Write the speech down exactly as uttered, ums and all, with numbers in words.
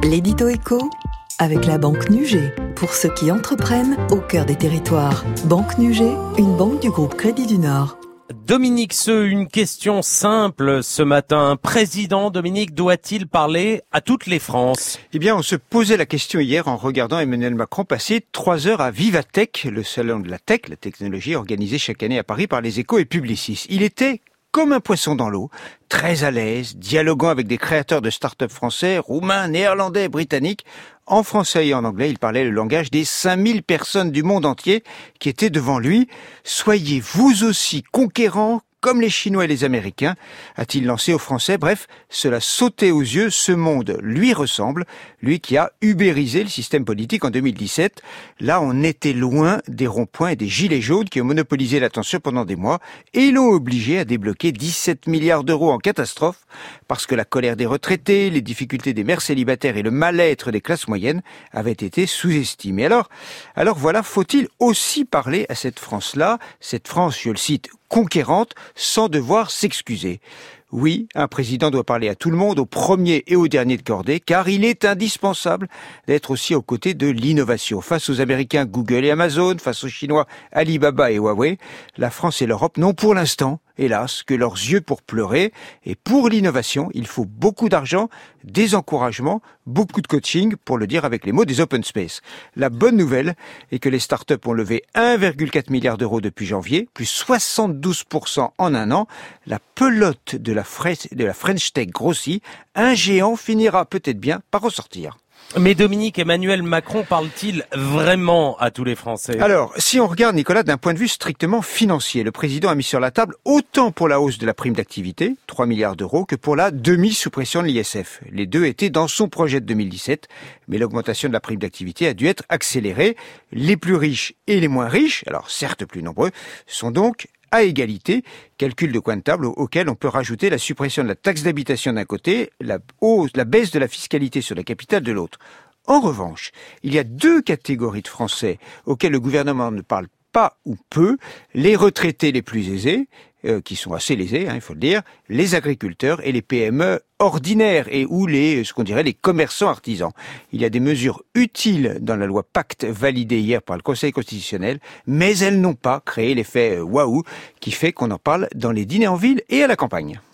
L'édito éco avec la Banque Nugé. Pour ceux qui entreprennent au cœur des territoires. Banque Nugé, une banque du groupe Crédit du Nord. Dominique Seux, une question simple ce matin. Un président, Dominique, doit-il parler à toutes les France? Eh bien, on se posait la question hier en regardant Emmanuel Macron passer trois heures à Vivatech, le salon de la tech, la technologie organisée chaque année à Paris par les Échos et Publicis. Il était comme un poisson dans l'eau, très à l'aise, dialoguant avec des créateurs de start-up français, roumains, néerlandais, britanniques. En français et en anglais, il parlait le langage des cinq mille personnes du monde entier qui étaient devant lui. Soyez vous aussi conquérants comme les Chinois et les Américains, a-t-il lancé aux Français. Bref, cela sautait aux yeux, ce monde lui ressemble, lui qui a ubérisé le système politique en deux mille dix-sept. Là, on était loin des ronds-points et des gilets jaunes qui ont monopolisé l'attention pendant des mois et l'ont obligé à débloquer dix-sept milliards d'euros en catastrophe parce que la colère des retraités, les difficultés des mères célibataires et le mal-être des classes moyennes avaient été sous-estimés. Alors, alors voilà, faut-il aussi parler à cette France-là, cette France, je le cite, conquérante, sans devoir s'excuser. Oui, un président doit parler à tout le monde, au premier et au dernier de cordée, car il est indispensable d'être aussi aux côtés de l'innovation. Face aux Américains Google et Amazon, face aux Chinois Alibaba et Huawei, la France et l'Europe n'ont pour l'instant, hélas, que leurs yeux pour pleurer. Et pour l'innovation, il faut beaucoup d'argent, des encouragements, beaucoup de coaching, pour le dire avec les mots des open space. La bonne nouvelle est que les startups ont levé un virgule quatre milliard d'euros depuis janvier, plus soixante-douze pour cent en un an. La pelote de la, Fre- de la French Tech grossit. Un géant finira peut-être bien par ressortir. Mais Dominique, Emmanuel Macron parle-t-il vraiment à tous les Français? Alors, si on regarde, Nicolas, d'un point de vue strictement financier, le président a mis sur la table autant pour la hausse de la prime d'activité, trois milliards d'euros, que pour la demi-suppression de l'I S F. Les deux étaient dans son projet de deux mille dix-sept, mais l'augmentation de la prime d'activité a dû être accélérée. Les plus riches et les moins riches, alors certes plus nombreux, sont donc à égalité, calcul de coin de table auquel on peut rajouter la suppression de la taxe d'habitation d'un côté, la hausse, la baisse de la fiscalité sur la capitale de l'autre. En revanche, il y a deux catégories de Français auxquelles le gouvernement ne parle pas ou peu, les retraités les plus aisés, euh, qui sont assez lésés, hein, il faut le dire, les agriculteurs et les P M E ordinaires et ou les, ce qu'on dirait les commerçants artisans. Il y a des mesures utiles dans la loi Pacte validée hier par le Conseil constitutionnel, mais elles n'ont pas créé l'effet waouh qui fait qu'on en parle dans les dîners en ville et à la campagne.